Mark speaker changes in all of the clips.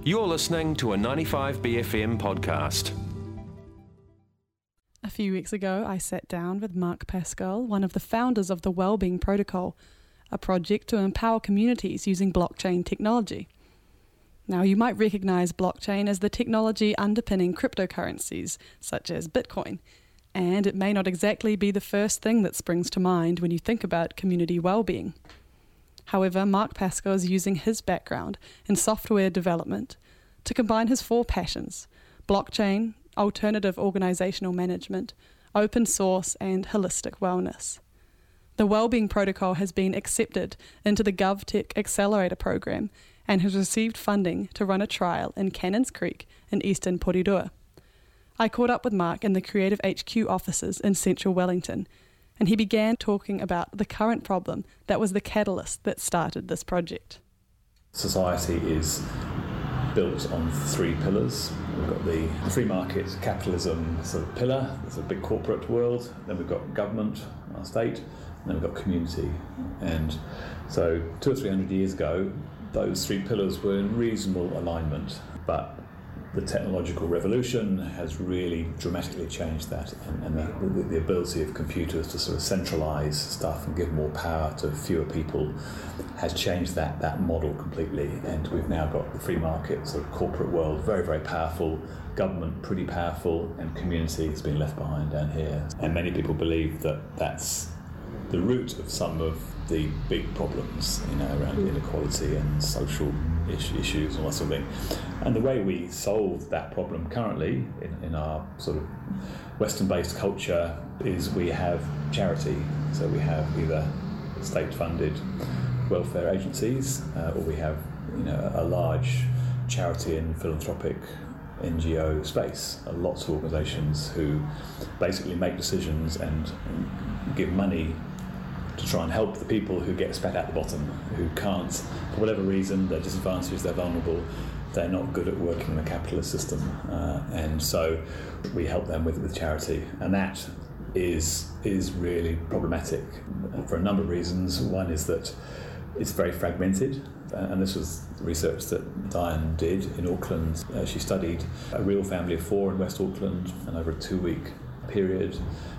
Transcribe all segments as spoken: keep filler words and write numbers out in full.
Speaker 1: You're listening to a ninety-five B F M podcast.
Speaker 2: A few weeks ago, I sat down with Mark Pascal, one of the founders of the Wellbeing Protocol, a project to empower communities using blockchain technology. Now, you might recognise blockchain as the technology underpinning cryptocurrencies, such as Bitcoin, and it may not exactly be the first thing that springs to mind when you think about community wellbeing. However, Mark Pascal is using his background in software development to combine his four passions: blockchain, alternative organisational management, open source and holistic wellness. The Wellbeing Protocol has been accepted into the GovTech Accelerator program and has received funding to run a trial in Cannons Creek in eastern Porirua. I caught up with Mark in the Creative H Q offices in central Wellington, and he began talking about the current problem that was the catalyst that started this project.
Speaker 3: Society is built on three pillars. We've got the free market capitalism sort of pillar, there's a big corporate world, then we've got government, our state, and then we've got community. And so two or three hundred years ago, those three pillars were in reasonable alignment, but the technological revolution has really dramatically changed that, and, and the, the, the ability of computers to sort of centralise stuff and give more power to fewer people has changed that, that model completely. And we've now got the free market sort of corporate world very, very powerful, government pretty powerful, and community has been left behind down here. And many people believe that that's the root of some of the big problems, you know, around inequality and social is- issues and that sort of thing. And the way we solve that problem currently in, in our sort of Western-based culture is we have charity. So we have either state-funded welfare agencies, uh, or we have, you know, a large charity and philanthropic N G O space, uh, lots of organisations who basically make decisions and give money to try and help the people who get spat at the bottom, who can't, for whatever reason, they're disadvantaged, they're vulnerable, they're not good at working in the capitalist system, uh, and so we help them with, with charity, and that is is really problematic for a number of reasons. One is that it's very fragmented, and this was research that Diane did in Auckland. Uh, she studied a real family of four in West Auckland, and over a two-week period,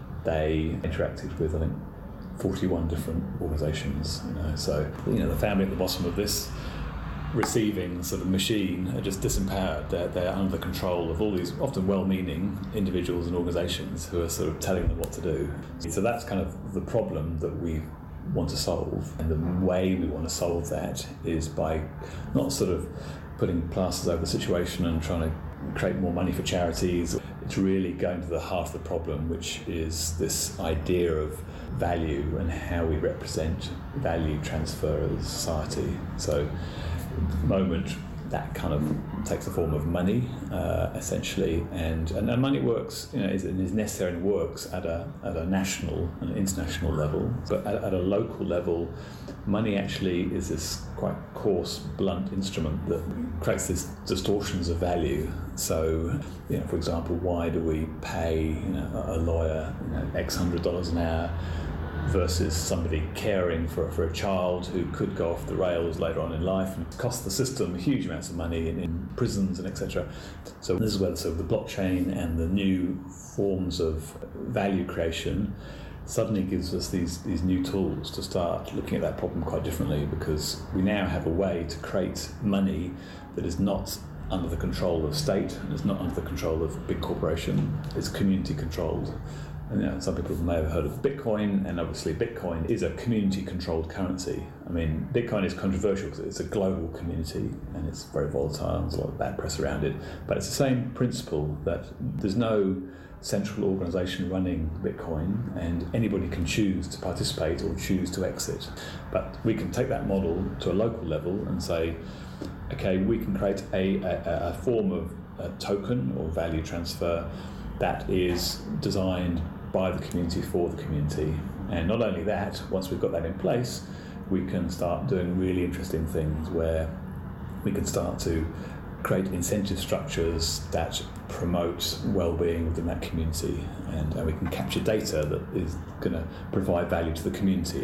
Speaker 3: they interacted with, I think, forty-one different organisations. You know, so you know the family at the bottom of this receiving sort of machine are just disempowered. They're, they're under the control of all these often well-meaning individuals and organisations who are sort of telling them what to do. So that's kind of the problem that we want to solve, and the way we want to solve that is by not sort of putting plasters over the situation and trying to create more money for charities. It's really going to the heart of the problem, which is this idea of value and how we represent value transfer as a society. So at the moment that kind of takes the form of money, uh, essentially, and, and and money works, you know, is, is necessary and works at a at a national and international level, but at, at a local level, money actually is this quite coarse, blunt instrument that creates these distortions of value. So, you know, for example, why do we pay, you know, a lawyer, you know, X hundred dollars an hour versus somebody caring for, for a child who could go off the rails later on in life and cost the system huge amounts of money in, in prisons and et cetera. So this is where the, sort of the blockchain and the new forms of value creation suddenly gives us these, these new tools to start looking at that problem quite differently, because we now have a way to create money that is not under the control of state and is not under the control of big corporation. It's community controlled. And, you know, some people may have heard of Bitcoin, and obviously Bitcoin is a community-controlled currency. I mean, Bitcoin is controversial because it's a global community and it's very volatile and there's a lot of bad press around it. But it's the same principle that there's no central organisation running Bitcoin, and anybody can choose to participate or choose to exit. But we can take that model to a local level and say, okay, we can create a, a, a form of a token or value transfer that is designed by the community for the community. And not only that, once we've got that in place, we can start doing really interesting things where we can start to create incentive structures that promote well-being within that community, and, and we can capture data that is going to provide value to the community.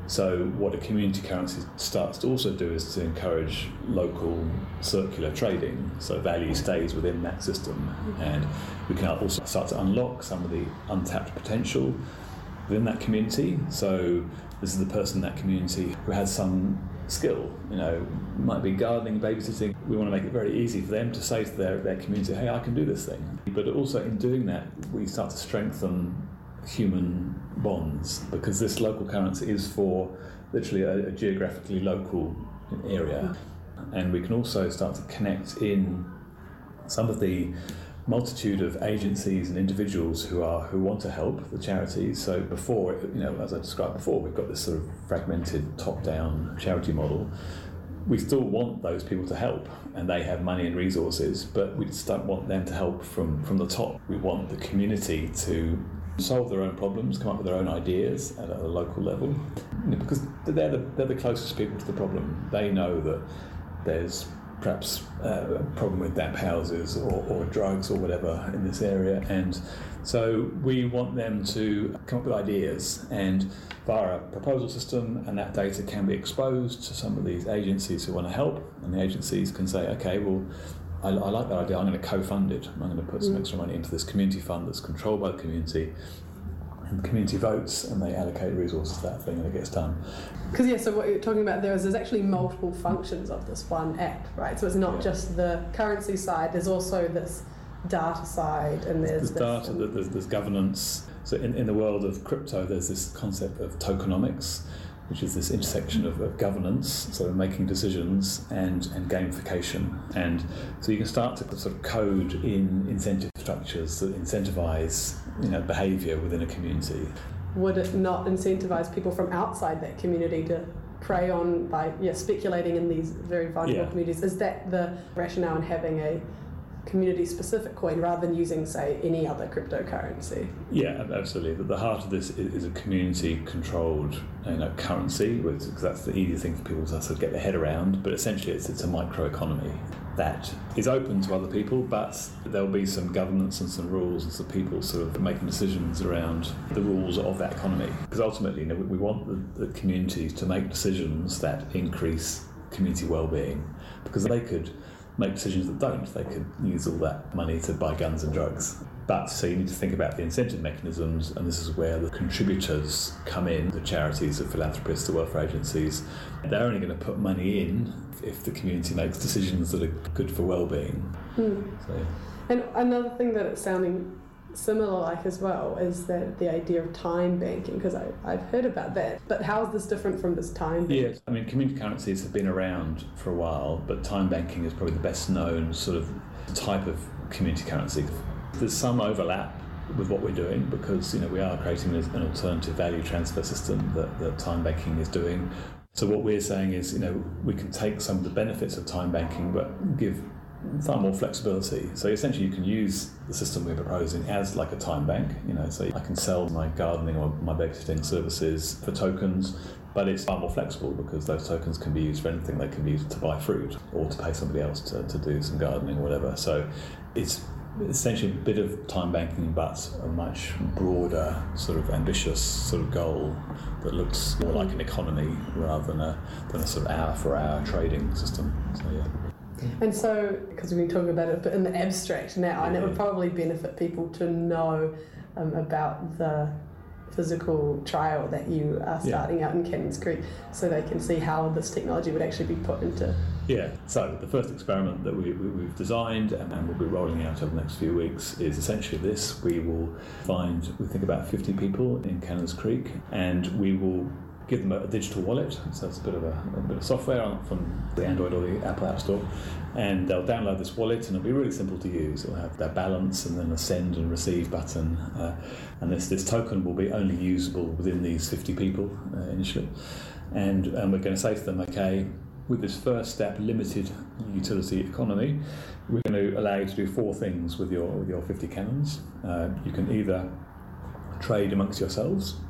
Speaker 3: So what a community currency starts to also do is to encourage local circular trading, so value stays within that system, and we can also start to unlock some of the untapped potential within that community. So this is the person in that community who has some skill, you know, might be gardening, babysitting. We want to make it very easy for them to say to their, their community, hey, I can do this thing. But also in doing that, we start to strengthen human bonds, because this local currency is for literally a, a geographically local area. And we can also start to connect in some of the multitude of agencies and individuals who are who want to help the charities. So before, you know, as I described before, we've got this sort of fragmented top-down charity model. We still want those people to help, and they have money and resources, but we just don't want them to help from, from the top. We want the community to solve their own problems, come up with their own ideas at a local level, you know, because they're the, they're the closest people to the problem. They know that there's perhaps uh, a problem with damp houses or, or drugs or whatever in this area, and so we want them to come up with ideas, and via a proposal system, and that data can be exposed to some of these agencies who want to help, and the agencies can say, okay, well, I, I like that idea, I'm going to co-fund it, I'm going to put some extra money into this community fund that's controlled by the community, and the community votes and they allocate resources to that thing and it gets done.
Speaker 4: Because yeah, so what you're talking about there is there's actually multiple functions of this one app, right? So it's not yeah. just the currency side, there's also this data side, and there's,
Speaker 3: there's
Speaker 4: this
Speaker 3: data, there's, there's governance. So in, in the world of crypto, there's this concept of tokenomics, which is this intersection of, of governance, so making decisions, and, and gamification. And so you can start to sort of code in incentive structures that incentivize, you know, behaviour within a community.
Speaker 4: Would it not incentivize people from outside that community to prey on by yeah, speculating in these very vulnerable
Speaker 3: yeah.
Speaker 4: communities? Is that the rationale in having a community-specific coin rather than using, say, any other cryptocurrency?
Speaker 3: Yeah, absolutely. But the heart of this is a community-controlled, you know, currency, because that's the easy thing for people to sort of get their head around. But essentially, it's it's a microeconomy that is open to other people, but there'll be some governance and some rules and some people sort of making decisions around the rules of that economy. Because ultimately, you know, we want the, the communities to make decisions that increase community well-being, because they could make decisions that don't. They could use all that money to buy guns and drugs. But so you need to think about the incentive mechanisms, and this is where the contributors come in, the charities, the philanthropists, the welfare agencies. They're only going to put money in if the community makes decisions that are good for well-being.
Speaker 4: Hmm.
Speaker 3: So.
Speaker 4: And another thing that it's sounding similar like as well is that the idea of time banking, because I've heard about that. But how is this different from this time banking?
Speaker 3: Yes, I mean, community currencies have been around for a while, but time banking is probably the best known sort of type of community currency. There's some overlap with what we're doing, because, you know, we are creating an alternative value transfer system that, that time banking is doing. So what we're saying is, you know, we can take some of the benefits of time banking but give far more flexibility. So essentially you can use the system we're proposing as like a time bank, you know, so I can sell my gardening or my babysitting services for tokens, but it's far more flexible because those tokens can be used for anything. They can be used to buy fruit or to pay somebody else to, to do some gardening or whatever. So it's essentially a bit of time banking, but a much broader, sort of ambitious sort of goal that looks more like an economy rather than a, than a sort of hour-for-hour trading system. So yeah.
Speaker 4: And so, because we've been talking about it, but in the abstract now, and it would probably benefit people to know um, about the physical trial that you are starting yeah. out in Cannons Creek, so they can see how this technology would actually be put into.
Speaker 3: Yeah, so the first experiment that we, we, we've designed and, and we'll be rolling out over the next few weeks is essentially this. We will find, we think about fifty people in Cannons Creek, and we will give them a, a digital wallet, so it's a bit of a, a bit of software on, from the Android or the Apple App Store, and they'll download this wallet, and it'll be really simple to use. It'll have their balance and then a send and receive button, uh, and this this token will be only usable within these fifty people uh, initially, and, and we're going to say to them, okay, with this first step, limited utility economy, we're going to allow you to do four things with your with your fifty cannons. Uh, you can either trade amongst yourselves,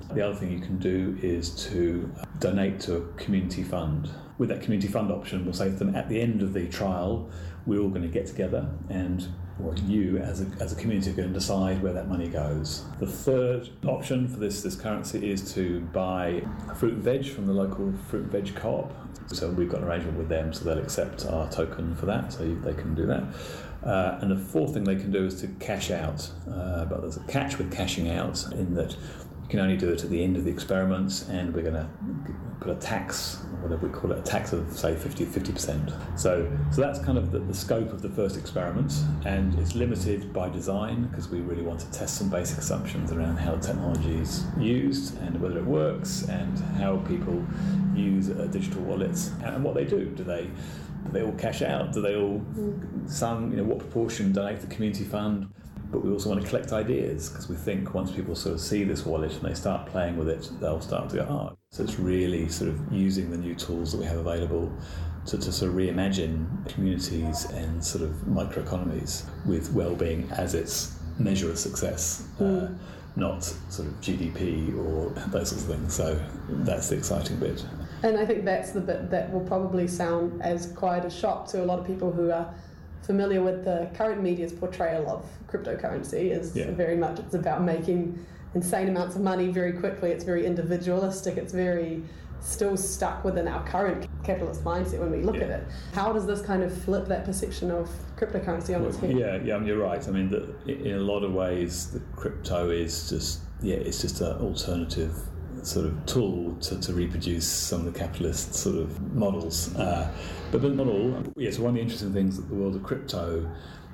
Speaker 3: The other thing you can do is to donate to a community fund. With that community fund option, we'll say to them, at the end of the trial, we're all going to get together and or you as a, as a community are going to decide where that money goes. The third option for this, this currency is to buy fruit and veg from the local fruit and veg co-op. So we've got an arrangement with them, so they'll accept our token for that, so they can do that. Uh, and the fourth thing they can do is to cash out. Uh, but there's a catch with cashing out in that you can only do it at the end of the experiments, and we're going to put a tax, whatever we call it, a tax of say fifty percent. So, so that's kind of the, the scope of the first experiment, and it's limited by design because we really want to test some basic assumptions around how the technology is used and whether it works and how people use a digital wallets and what they do. Do they do they all cash out? Do they all some you know what proportion donate to the community fund? But we also want to collect ideas because we think once people sort of see this wallet and they start playing with it, they'll start to go, oh. So it's really sort of using the new tools that we have available to, to sort of reimagine communities and sort of microeconomies with well-being as its measure of success, mm. uh, not sort of G D P or those sorts of things. So that's the exciting bit.
Speaker 4: And I think that's the bit that will probably sound as quite a shock to a lot of people who are familiar with the current media's portrayal of cryptocurrency. Is yeah. very much it's about making insane amounts of money very quickly. It's very individualistic. It's very still stuck within our current capitalist mindset when we look yeah. at it. How does this kind of flip that perception of cryptocurrency on
Speaker 3: well,
Speaker 4: its head?
Speaker 3: Yeah, yeah, I mean, you're right. I mean, the, in a lot of ways, the crypto is just yeah, it's just an alternative sort of tool to, to reproduce some of the capitalist sort of models. Uh, but, but not all. Yeah, so one of the interesting things that the world of crypto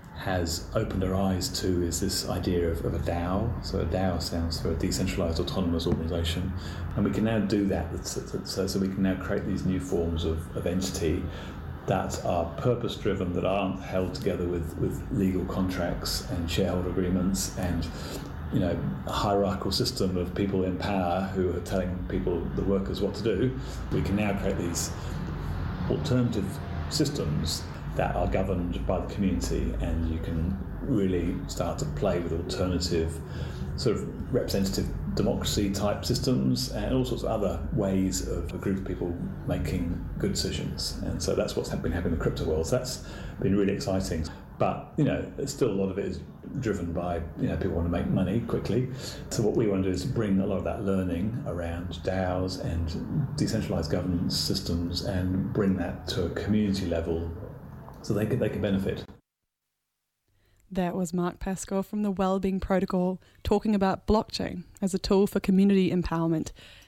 Speaker 3: has opened our eyes to is this idea of, of a DAO. So a DAO stands for a decentralized autonomous organization. And we can now do that. So, so we can now create these new forms of, of entity that are purpose-driven, that aren't held together with, with legal contracts and shareholder agreements and you know, a hierarchical system of people in power who are telling people, the workers, what to do. We can now create these alternative systems that are governed by the community, and you can really start to play with alternative sort of representative democracy type systems and all sorts of other ways of a group of people making good decisions. And so that's what's been happening in the crypto world. So that's been really exciting. But, you know, still a lot of it is driven by, you know, people want to make money quickly. So what we want to do is bring a lot of that learning around DAOs and decentralized governance systems and bring that to a community level so they can, they can benefit.
Speaker 2: That was Mark Pascoe from the Wellbeing Protocol talking about blockchain as a tool for community empowerment.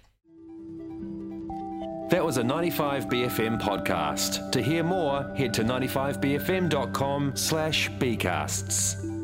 Speaker 1: That was a ninety-five B F M podcast. To hear more, head to ninety-five b f m dot com slash bcasts.